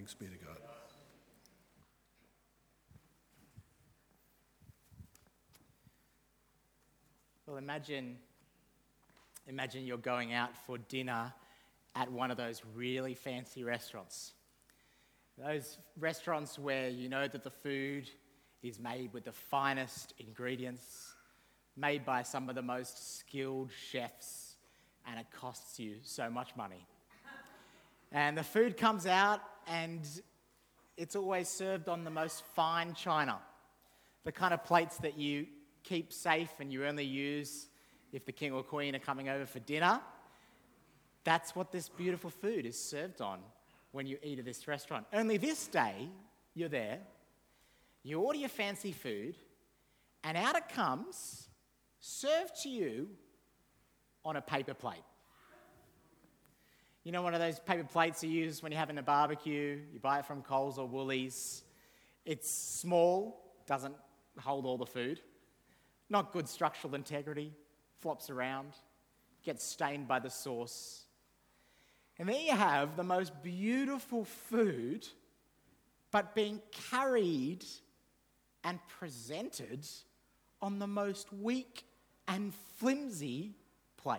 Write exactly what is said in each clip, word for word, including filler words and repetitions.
Thanks be to God. Well, imagine, imagine you're going out for dinner at one of those really fancy restaurants. Those restaurants where you know that the food is made with the finest ingredients, made by some of the most skilled chefs, and it costs you so much money. And the food comes out and it's always served on the most fine china, the kind of plates that you keep safe and you only use if the king or queen are coming over for dinner. That's what this beautiful food is served on when you eat at this restaurant. Only this day, you're there, you order your fancy food, and out it comes, served to you on a paper plate. You know, one of those paper plates you use when you're having a barbecue, you buy it from Coles or Woolies. It's small, doesn't hold all the food, not good structural integrity, flops around, gets stained by the sauce. And there you have the most beautiful food, but being carried and presented on the most weak and flimsy plate.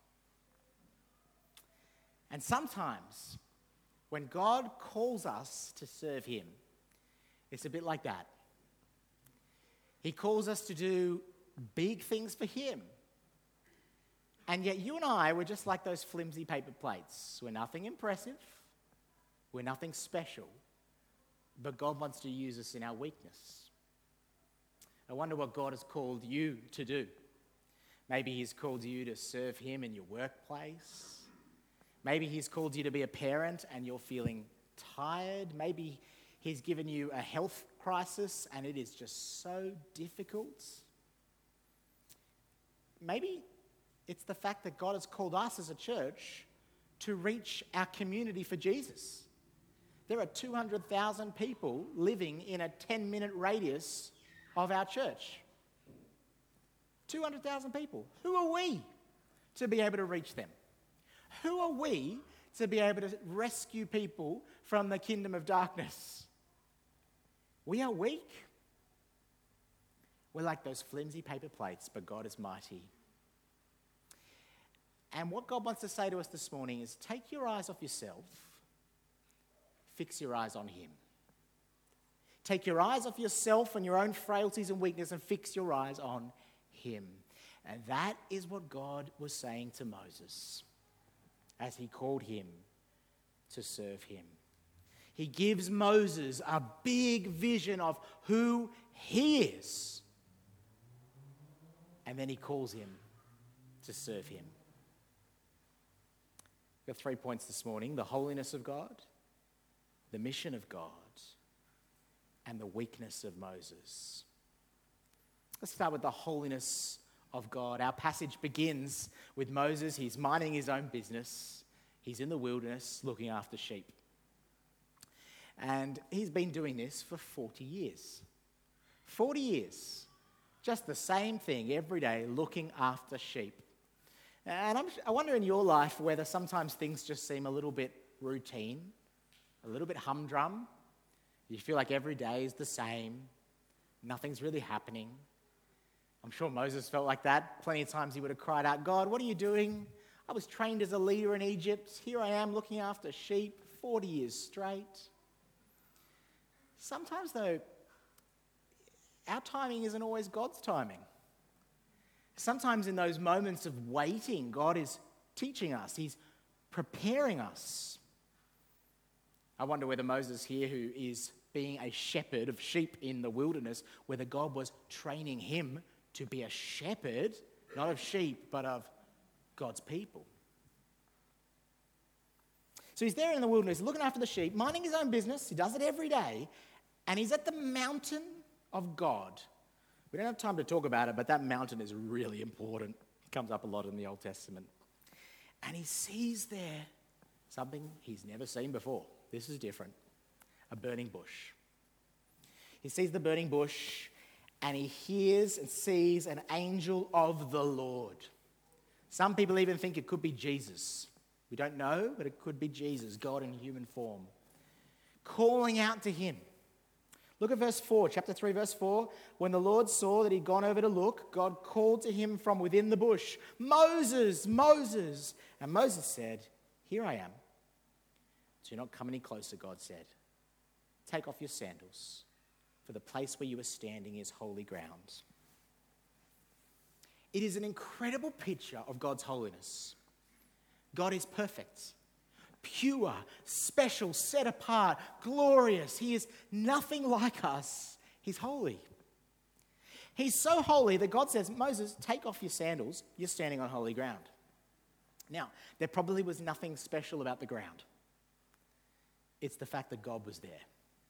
And sometimes, when God calls us to serve him, it's a bit like that. He calls us to do big things for him. And yet you and I, we're just like those flimsy paper plates. We're nothing impressive. We're nothing special. But God wants to use us in our weakness. I wonder what God has called you to do. Maybe he's called you to serve him in your workplace. Maybe he's called you to be a parent and you're feeling tired. Maybe he's given you a health crisis and it is just so difficult. Maybe it's the fact that God has called us as a church to reach our community for Jesus. There are two hundred thousand people living in a ten-minute radius of our church. two hundred thousand people. Who are we to be able to reach them? Who are we to be able to rescue people from the kingdom of darkness? We are weak. We're like those flimsy paper plates, but God is mighty. And what God wants to say to us this morning is take your eyes off yourself, fix your eyes on him. Take your eyes off yourself and your own frailties and weakness and fix your eyes on him. And that is what God was saying to Moses as he called him to serve him. He gives Moses a big vision of who he is. And then he calls him to serve him. We've got three points this morning: the holiness of God, the mission of God, and the weakness of Moses. Let's start with the holiness of God. Our passage begins with Moses. He's minding his own business. He's in the wilderness looking after sheep. And he's been doing this for forty years. forty years. Just the same thing every day, looking after sheep. And I'm, I wonder in your life whether sometimes things just seem a little bit routine, a little bit humdrum. You feel like every day is the same. Nothing's really happening. I'm sure Moses felt like that. Plenty of times he would have cried out, God, what are you doing? I was trained as a leader in Egypt. Here I am looking after sheep forty years straight. Sometimes, though, our timing isn't always God's timing. Sometimes in those moments of waiting, God is teaching us. He's preparing us. I wonder whether Moses here, who is being a shepherd of sheep in the wilderness, whether God was training him to be a shepherd, not of sheep, but of God's people. So he's there in the wilderness looking after the sheep, minding his own business. He does it every day. And he's at the mountain of God. We don't have time to talk about it, but that mountain is really important. It comes up a lot in the Old Testament. And he sees there something he's never seen before. This is different. A burning bush. He sees the burning bush and he hears and sees an angel of the Lord. Some people even think it could be Jesus. We don't know, but it could be Jesus, God in human form, calling out to him. Look at verse four, chapter three, verse four. When the Lord saw that he'd gone over to look, God called to him from within the bush, "Moses, Moses." And Moses said, "Here I am." "Do not come any closer," God said. "Take off your sandals, for the place where you are standing is holy ground." It is an incredible picture of God's holiness. God is perfect, pure, special, set apart, glorious. He is nothing like us. He's holy. He's so holy that God says, "Moses, take off your sandals. You're standing on holy ground." Now, there probably was nothing special about the ground. It's the fact that God was there.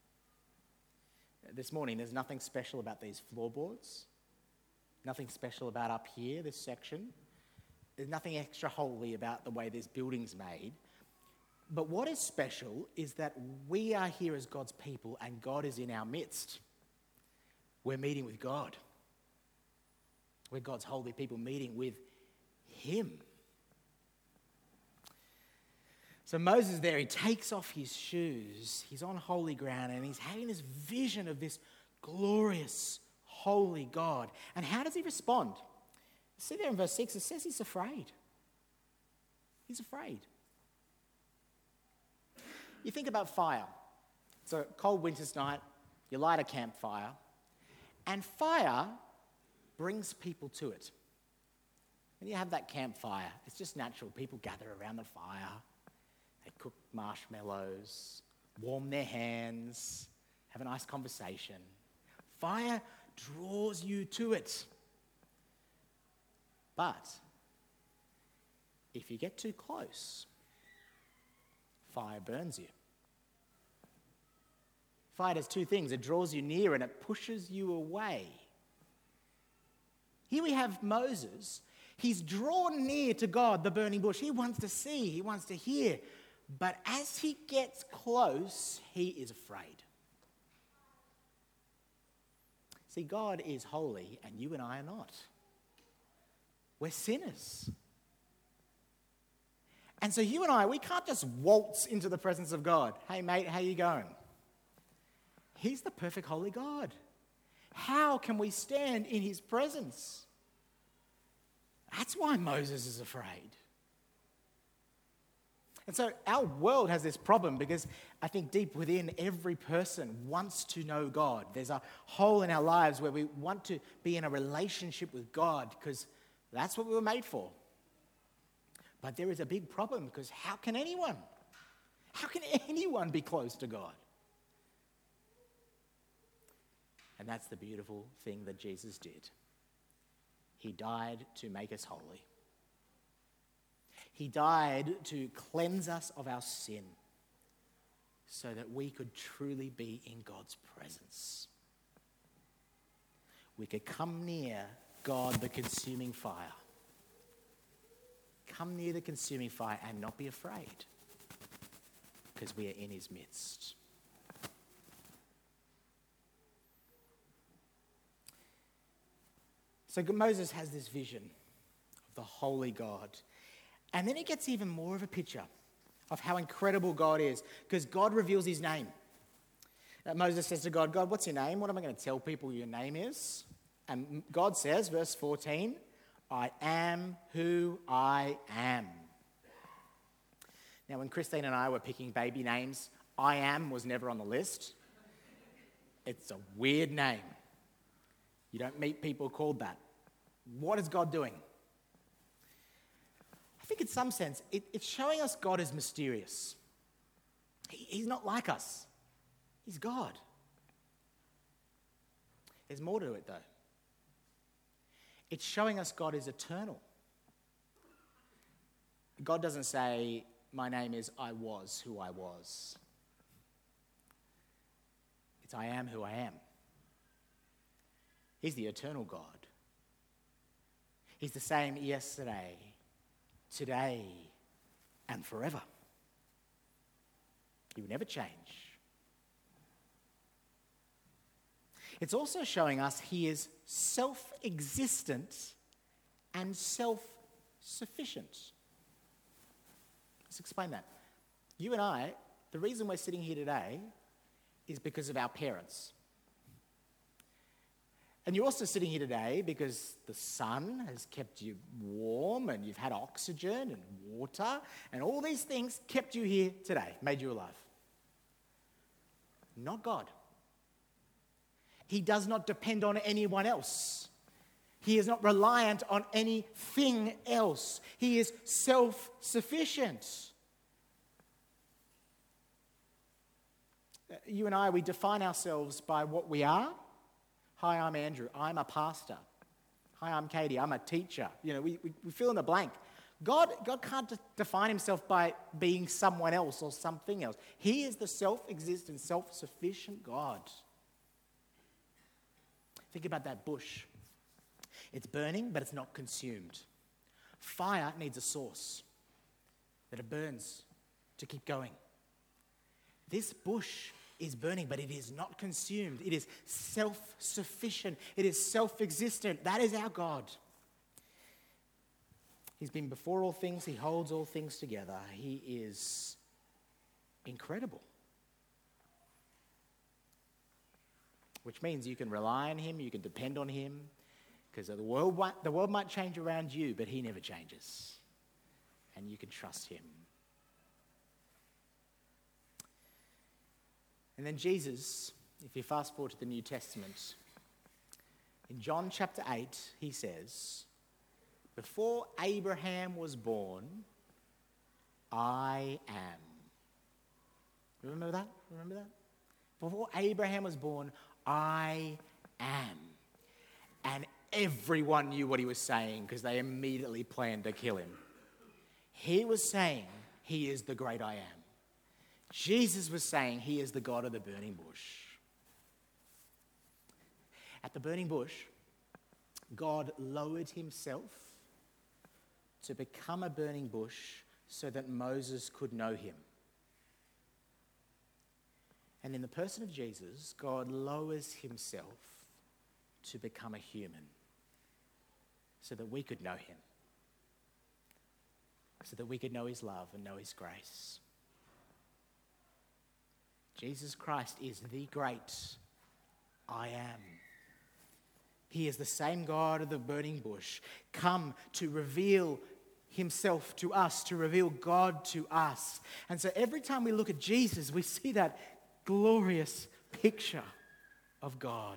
This morning, there's nothing special about these floorboards. Nothing special about up here, this section. There's nothing extra holy about the way this building's made. But what is special is that we are here as God's people and God is in our midst. We're meeting with God. We're God's holy people meeting with him. So Moses there, he takes off his shoes. He's on holy ground and he's having this vision of this glorious, holy God. And how does he respond? See there in verse six, it says he's afraid. He's afraid. You think about fire. It's a cold winter's night. You light a campfire. And fire brings people to it. When you have that campfire, it's just natural. People gather around the fire. They cook marshmallows, warm their hands, have a nice conversation. Fire draws you to it. But if you get too close, fire burns you. Fire does two things. It draws you near and it pushes you away. Here we have Moses. He's drawn near to God, the burning bush. He wants to see, he wants to hear. But as he gets close, he is afraid. See, God is holy and you and I are not. We're sinners. And so you and I, we can't just waltz into the presence of God. "Hey mate, how you going?" He's the perfect holy God. How can we stand in his presence? That's why Moses is afraid. And so our world has this problem because I think deep within every person wants to know God. There's a hole in our lives where we want to be in a relationship with God because that's what we were made for. But there is a big problem because how can anyone? How can anyone be close to God? And that's the beautiful thing that Jesus did. He died to make us holy. He died to cleanse us of our sin so that we could truly be in God's presence. We could come near God, the consuming fire. Come near the consuming fire and not be afraid because we are in his midst. So Moses has this vision of the holy God. And then it gets even more of a picture of how incredible God is because God reveals his name. Uh, Moses says to God, "God, what's your name? What am I going to tell people your name is?" And God says, verse fourteen, "I am who I am." Now, when Christine and I were picking baby names, I am was never on the list. It's a weird name. You don't meet people called that. What is God doing? I think in some sense, it, it's showing us God is mysterious. He, he's not like us. He's God. There's more to it, though. It's showing us God is eternal. God doesn't say, "My name is I was who I was." It's I am who I am. He's the eternal God. He's the same yesterday, today, and forever. He will never change. It's also showing us he is self-existent and self-sufficient. Let's explain that. You and I, the reason we're sitting here today is because of our parents. And you're also sitting here today because the sun has kept you warm and you've had oxygen and water and all these things kept you here today, made you alive. Not God. He does not depend on anyone else. He is not reliant on anything else. He is self-sufficient. You and I, we define ourselves by what we are. Hi, I'm Andrew. I'm a pastor. Hi, I'm Katie. I'm a teacher. You know, we, we, we fill in the blank. God, God can't de- define himself by being someone else or something else. He is the self-existent, self-sufficient God. Think about that bush. It's burning, but it's not consumed. Fire needs a source that it burns to keep going. This bush is burning, but it is not consumed. It is self-sufficient. It is self-existent. That is our God. He's been before all things. He holds all things together. He is incredible. Which means you can rely on him, you can depend on him, because the world, the world might change around you, but he never changes. And you can trust him. And then Jesus, if you fast forward to the New Testament, in John chapter eight, he says, before Abraham was born, I am. Remember that? Remember that? Before Abraham was born, I am. And everyone knew what he was saying because they immediately planned to kill him. He was saying he is the great I am. Jesus was saying he is the God of the burning bush. At the burning bush, God lowered himself to become a burning bush so that Moses could know him. And in the person of Jesus, God lowers himself to become a human so that we could know him, so that we could know his love and know his grace. Jesus Christ is the great I am. He is the same God of the burning bush, come to reveal himself to us, to reveal God to us. And so every time we look at Jesus, we see that glorious picture of God.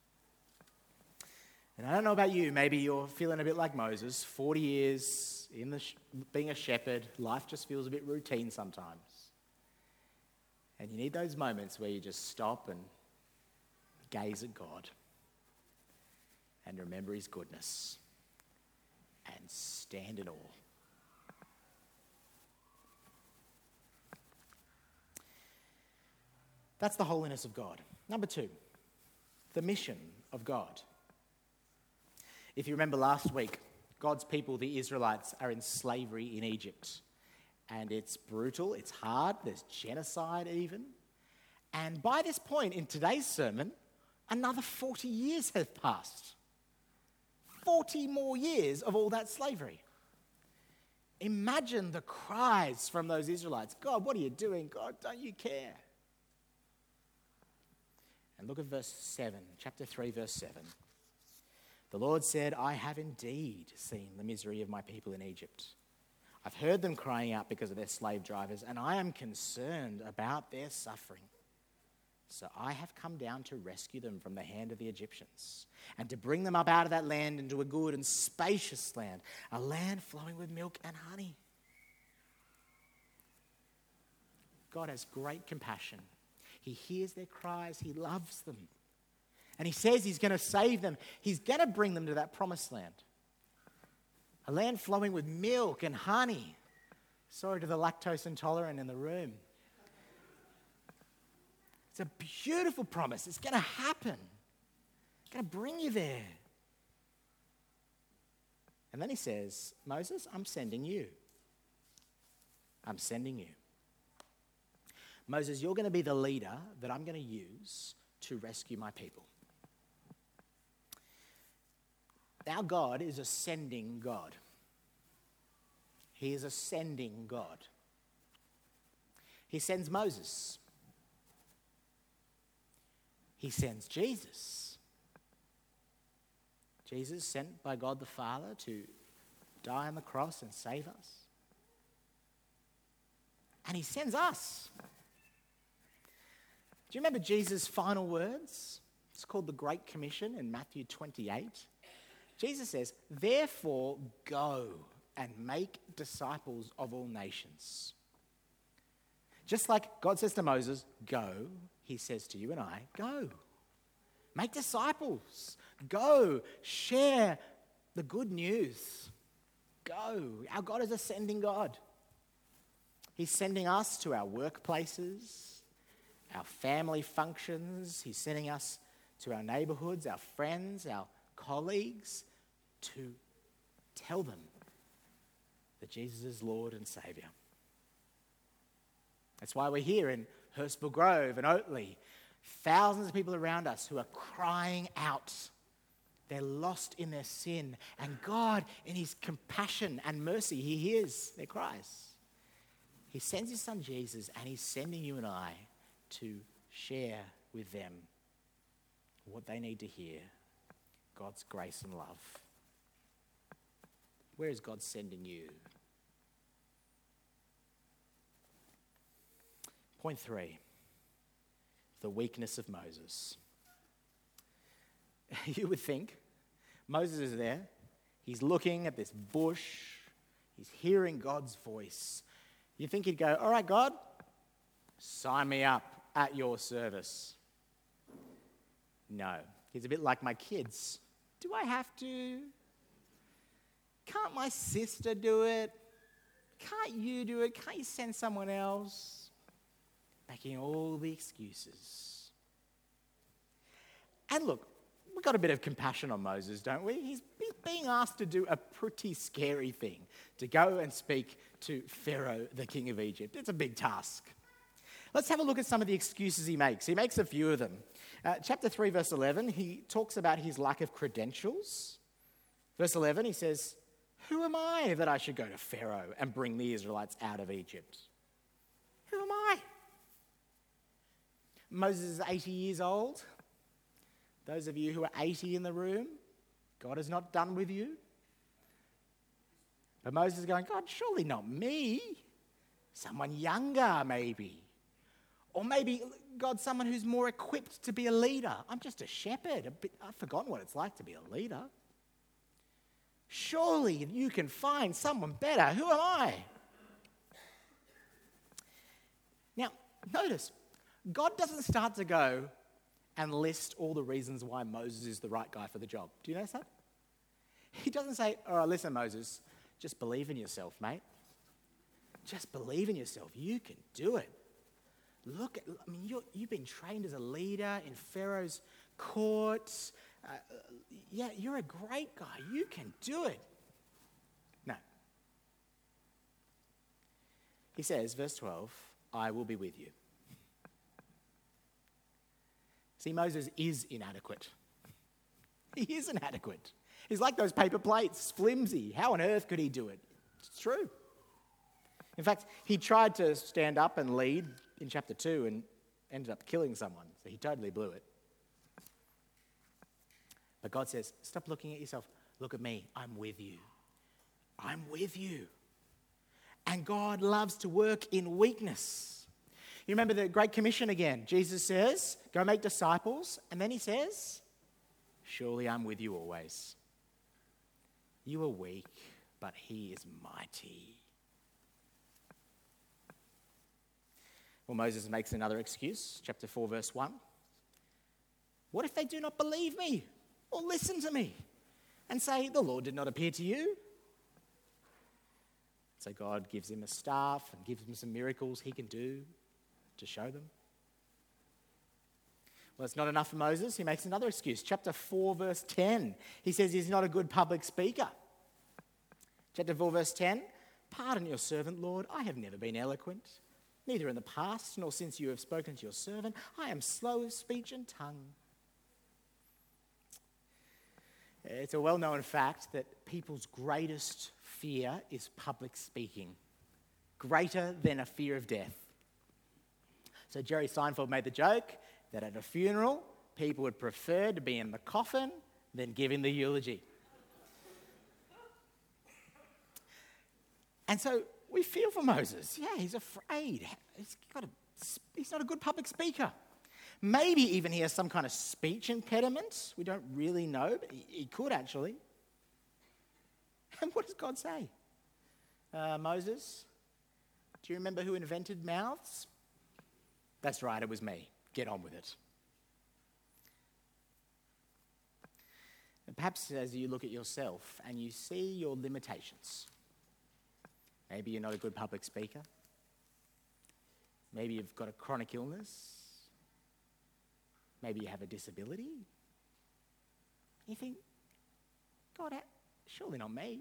And I don't know about you, maybe you're feeling a bit like Moses, forty years in the sh- being a shepherd, life just feels a bit routine sometimes. And you need those moments where you just stop and gaze at God and remember his goodness and stand in awe. That's the holiness of God. Number two, the mission of God. If you remember last week, God's people, the Israelites, are in slavery in Egypt. And it's brutal, it's hard, there's genocide even. And by this point in today's sermon, another forty years have passed. forty more years of all that slavery. Imagine the cries from those Israelites. God, what are you doing? God, don't you care? And look at verse seven, chapter three, verse seven. The Lord said, I have indeed seen the misery of my people in Egypt. I've heard them crying out because of their slave drivers, and I am concerned about their suffering. So I have come down to rescue them from the hand of the Egyptians and to bring them up out of that land into a good and spacious land, a land flowing with milk and honey. God has great compassion. He hears their cries. He loves them. And he says he's going to save them. He's going to bring them to that promised land. A land flowing with milk and honey. Sorry to the lactose intolerant in the room. It's a beautiful promise. It's going to happen. It's going to bring you there. And then he says, Moses, I'm sending you. I'm sending you. Moses, you're going to be the leader that I'm going to use to rescue my people. Our God is a sending God. He is a sending God. He sends Moses. he sends Jesus. Jesus sent by God the Father to die on the cross and save us. And he sends us. Do you remember Jesus' final words? It's called the Great Commission in Matthew twenty-eight. Jesus says, "Therefore go and make disciples of all nations." Just like God says to Moses, go, he says to you and I, go. Make disciples. Go. Share the good news. Go. Our God is a sending God. He's sending us to our workplaces, our family functions. He's sending us to our neighborhoods, our friends, our colleagues, to tell them that Jesus is Lord and Saviour. That's why we're here in Hurstville Grove and Oatley. Thousands of people around us who are crying out. They're lost in their sin. And God, in his compassion and mercy, he hears their cries. He sends his son Jesus, and he's sending you and I to share with them what they need to hear, God's grace and love. Where is God sending you? Point three, the weakness of Moses. You would think Moses is there, he's looking at this bush, he's hearing God's voice. You think he'd go, all right, God, sign me up at your service. No, he's a bit like my kids. Do I have to? Can't my sister do it? Can't you do it? Can't you send someone else? Making all the excuses. And look, we've got a bit of compassion on Moses, don't we? He's being asked to do a pretty scary thing, to go and speak to Pharaoh, the king of Egypt. It's a big task. Let's have a look at some of the excuses he makes. He makes a few of them. Uh, chapter three, verse eleven, he talks about his lack of credentials. Verse eleven, he says, "Who am I that I should go to Pharaoh and bring the Israelites out of Egypt? Who am I?" Moses is eighty years old. Those of you who are eighty in the room, God is not done with you. But Moses is going, God, surely not me. Someone younger, maybe. Or maybe, God, someone who's more equipped to be a leader. I'm just a shepherd. A bit, I've forgotten what it's like to be a leader. Surely you can find someone better. Who am I? Now, notice, God doesn't start to go and list all the reasons why Moses is the right guy for the job. Do you notice that? He doesn't say, all right, listen, Moses, just believe in yourself, mate. Just believe in yourself. You can do it. Look, at, I mean, you're, you've been trained as a leader in Pharaoh's court. Uh, yeah, you're a great guy. You can do it. No. He says, verse twelve, I will be with you. See, Moses is inadequate. He is inadequate. He's like those paper plates, flimsy. How on earth could he do it? It's true. In fact, he tried to stand up and lead in chapter two and ended up killing someone. So he totally blew it. But God says, stop looking at yourself. Look at me. I'm with you. I'm with you. And God loves to work in weakness. You remember the Great Commission again. Jesus says, go make disciples. And then he says, surely I'm with you always. You are weak, but he is mighty. Well, Moses makes another excuse. Chapter four, verse one. What if they do not believe me or listen to me and say, the Lord did not appear to you? So God gives him a staff and gives him some miracles he can do to show them. Well, it's not enough for Moses. He makes another excuse. Chapter four, verse ten. He says he's not a good public speaker. Chapter four, verse ten. Pardon your servant, Lord. I have never been eloquent, neither in the past nor since you have spoken to your servant. I am slow of speech and tongue. It's a well-known fact that people's greatest fear is public speaking, greater than a fear of death. So Jerry Seinfeld made the joke that at a funeral, people would prefer to be in the coffin than giving the eulogy. And so we feel for Moses. Yeah, he's afraid. He's, got a, he's not a good public speaker. Maybe even he has some kind of speech impediment. We don't really know, but he, he could actually. And what does God say? Uh, Moses, do you remember who invented mouths? That's right, it was me. Get on with it. And perhaps as you look at yourself and you see your limitations, maybe you're not a good public speaker. Maybe you've got a chronic illness. Maybe you have a disability. You think, God, surely not me.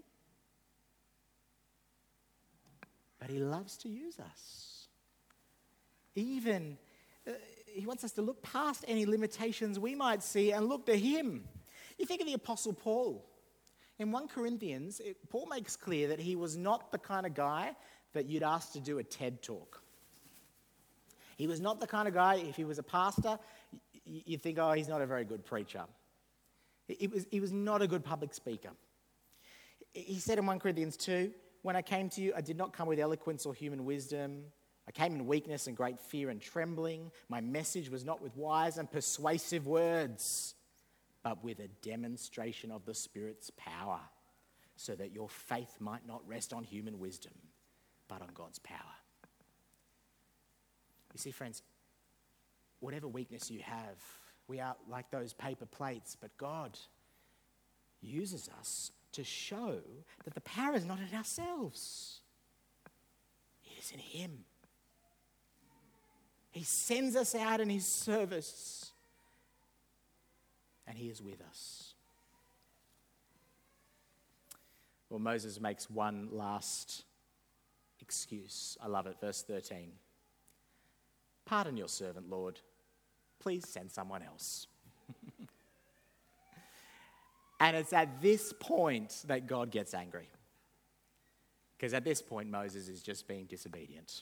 But he loves to use us. Even, uh, he wants us to look past any limitations we might see and look to him. You think of the Apostle Paul. In First Corinthians, it, Paul makes clear that he was not the kind of guy that you'd ask to do a TED talk. He was not the kind of guy, if he was a pastor, you'd think, oh, he's not a very good preacher. He was, he was not a good public speaker. He said in First Corinthians two, when I came to you, I did not come with eloquence or human wisdom. I came in weakness and great fear and trembling. My message was not with wise and persuasive words, but with a demonstration of the Spirit's power, so that your faith might not rest on human wisdom, but on God's power. You see, friends, whatever weakness you have, we are like those paper plates, but God uses us to show that the power is not in ourselves. It is in him. He sends us out in his service, and he is with us. Well, Moses makes one last excuse. I love it. Verse thirteen. Pardon your servant, Lord. Please send someone else. And it's at this point that God gets angry. Because at this point, Moses is just being disobedient.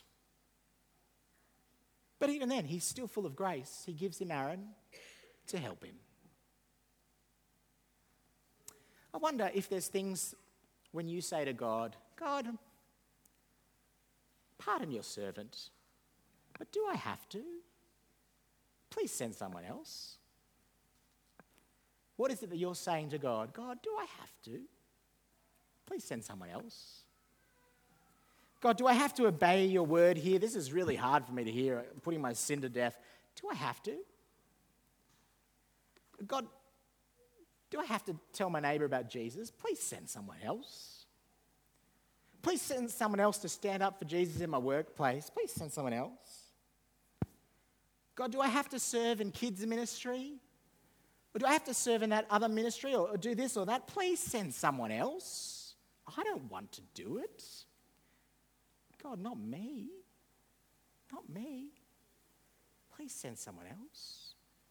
But even then, he's still full of grace. He gives him Aaron to help him. I wonder if there's things when you say to God, God, pardon your servant, but do I have to? Please send someone else. What is it that you're saying to God? God, do I have to? Please send someone else. God, do I have to obey your word here? This is really hard for me to hear, putting my sin to death. Do I have to? God, do I have to tell my neighbour about Jesus? Please send someone else. Please send someone else to stand up for Jesus in my workplace. Please send someone else. God, do I have to serve in kids ministry? Or do I have to serve in that other ministry or, or do this or that? Please send someone else. I don't want to do it. God, not me. Not me. Please send someone else.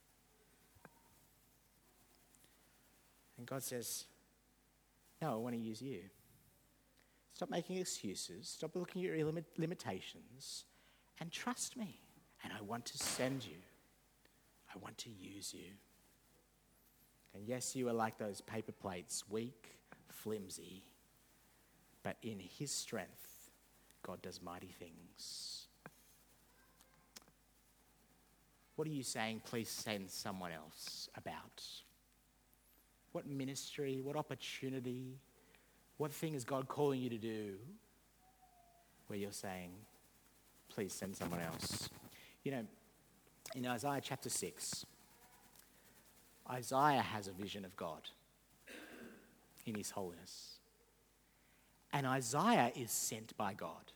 And God says, no, I want to use you. Stop making excuses. Stop looking at your limit- limitations and trust me. And I want to send you. I want to use you. And yes, you are like those paper plates, weak, flimsy, but in his strength, God does mighty things. What are you saying, please send someone else about? What ministry, what opportunity, what thing is God calling you to do where you're saying, please send someone else? You know, in Isaiah chapter six, Isaiah has a vision of God in his holiness. And Isaiah is sent by God.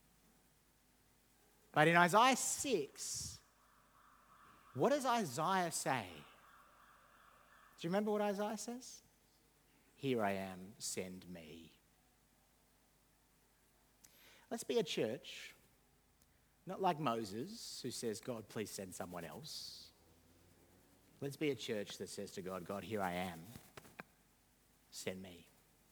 But in Isaiah six, what does Isaiah say? Do you remember what Isaiah says? Here I am, send me. Let's be a church, not like Moses, who says, God, please send someone else. Let's be a church that says to God, God, here I am. Send me.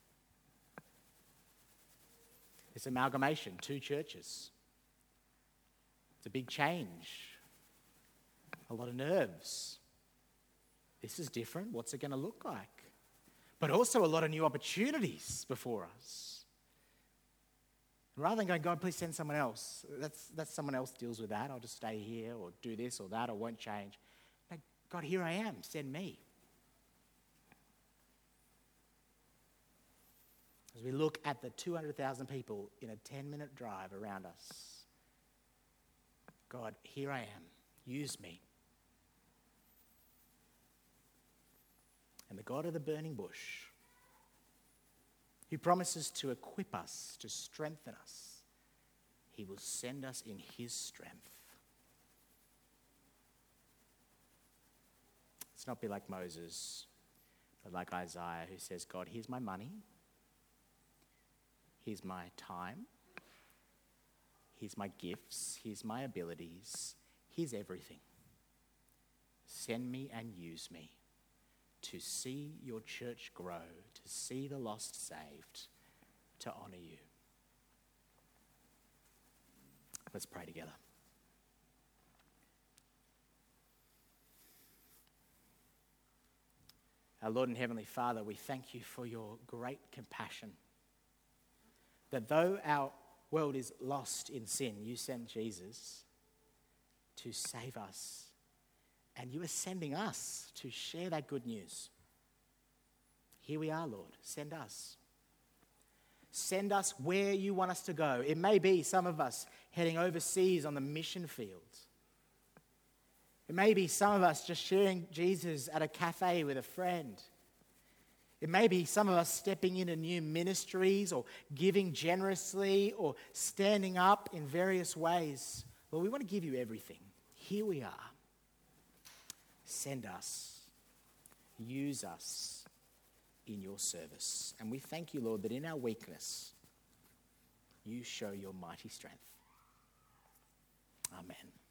It's amalgamation, two churches. It's a big change. A lot of nerves. this is different. What's it going to look like? But also a lot of new opportunities before us. Rather than going, God, please send someone else. That's, that's someone else deals with that. I'll just stay here or do this or that or won't change. No, God, here I am. Send me. As we look at the two hundred thousand people in a ten-minute drive around us, God, here I am. Use me. And the God of the burning bush, who promises to equip us, to strengthen us, he will send us in his strength. Let's not be like Moses, but like Isaiah, who says, God, here's my money. Here's my time. Here's my gifts. Here's my abilities. Here's everything. Send me and use me to see your church grow, to see the lost saved, to honour you. Let's pray together. Our Lord and Heavenly Father, we thank you for your great compassion. That though our world is lost in sin, you sent Jesus to save us. And you are sending us to share that good news. Here we are, Lord. Send us. Send us where you want us to go. It may be some of us heading overseas on the mission field. It may be some of us just sharing Jesus at a cafe with a friend. It may be some of us stepping into new ministries or giving generously or standing up in various ways. Lord, we want to give you everything. Here we are. Send us. Use us in your service. And we thank you, Lord, that in our weakness, you show your mighty strength. Amen.